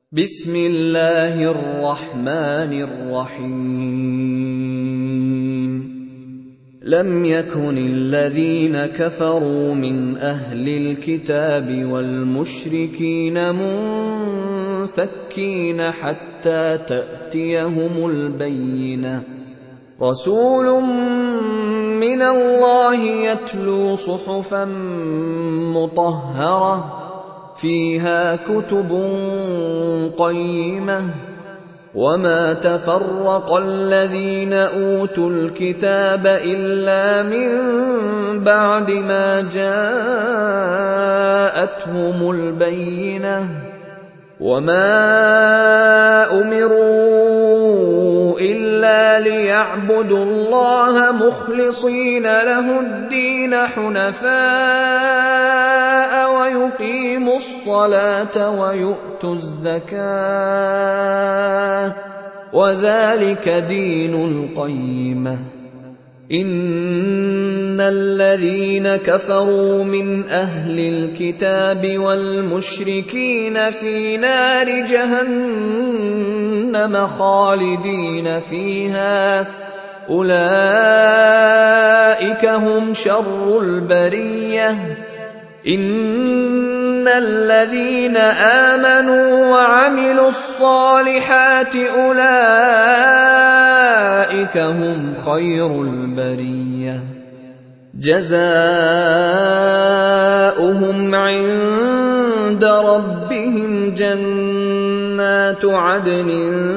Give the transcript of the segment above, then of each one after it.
بسم الله الرحمن الرحيم لم يكن الذين كفروا من أهل الكتاب والمشركين منفكين حتى تأتيهم البينة رسول من الله يتلو صحفا مطهرة فيها كتب قيمة وما تفرق الذين أوتوا الكتاب إلا من بعد ما جاءتهم البينة وما أمروا إلا ليعبدوا الله مخلصين له الدين حنفاء ويقيموا الصلاة ويؤتوا الزكاة وذلك دين القيمة إن الذين كفروا من أهل الكتاب والمشركين في نار جهنم خالدين فيها أولئك هم شر البرية إن الذين آمنوا وعملوا الصالحات أولئك هم خير البرية جزاؤهم عند ربهم جنات عدن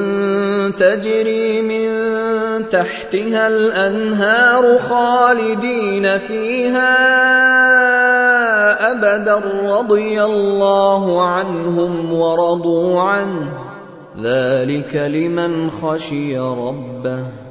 تجري من تحتها الأنهار خالدين فيها أبدا رضي الله عنهم ورضوا عنه ذلك لمن خشي ربه